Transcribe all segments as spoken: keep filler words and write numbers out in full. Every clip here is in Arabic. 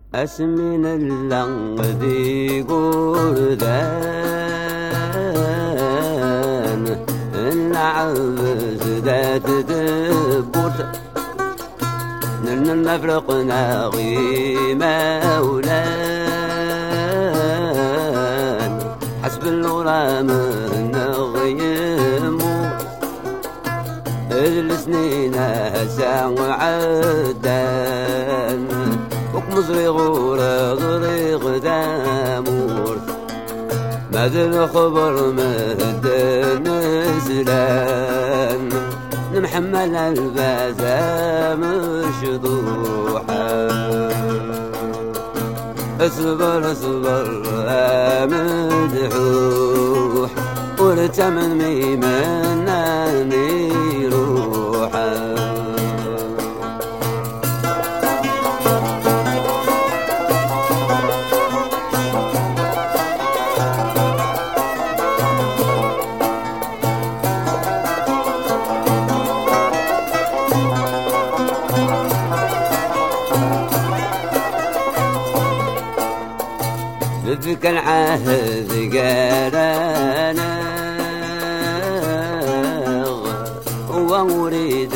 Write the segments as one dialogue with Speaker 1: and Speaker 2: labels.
Speaker 1: أسمين اللنغذي قردان العبس ذات دبورت نن المفرق ناغي مولان حسب الغرام نغيمو السنين هسا عدان مصري غور غريغ دامور ماذا الخبر مهد نزلان نمحمل البازا مشضوحا اصبر اصبر مدحوح ورتمن ميمناني روحا بذك العهد قرانا وأريد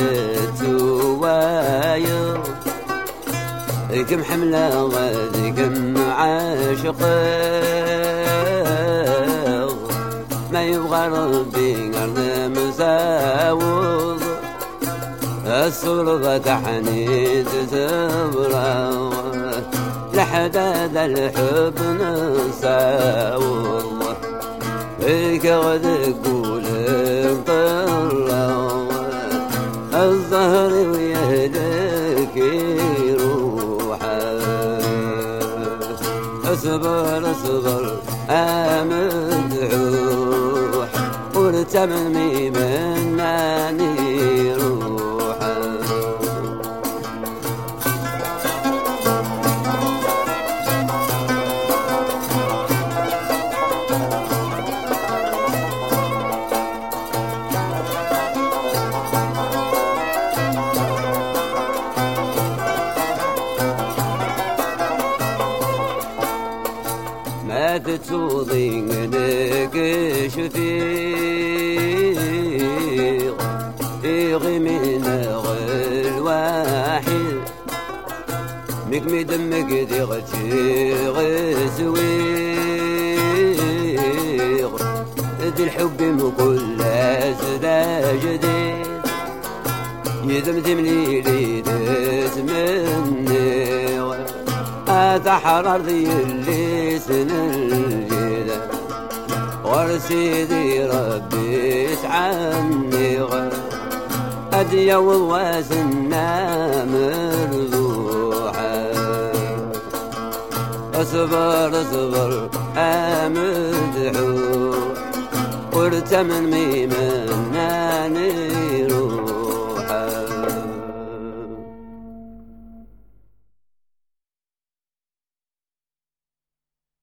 Speaker 1: تواير كم حملة غد كم عاشق ما يبغى ربي أرض مساوض الصورة تحنيت تبرغ لحداد الحب نساوض فيك غد قول طلع الظهر ويهدك يروحا اصبر اصبر امدحوح ورتمني مناني روحا ما تتصوضين لك شفيق إيغي من غير واحد مكمي دمك دي غتي غسويق دي الحب مكل أسدا جديد يدمدمني لي تتمني أتحرر ذي اللي سن الجدة ورسيدي ربي عني غير أديا وواسنا مرضوحا أصبر أصبر أمدحوح ورتمن ميمناني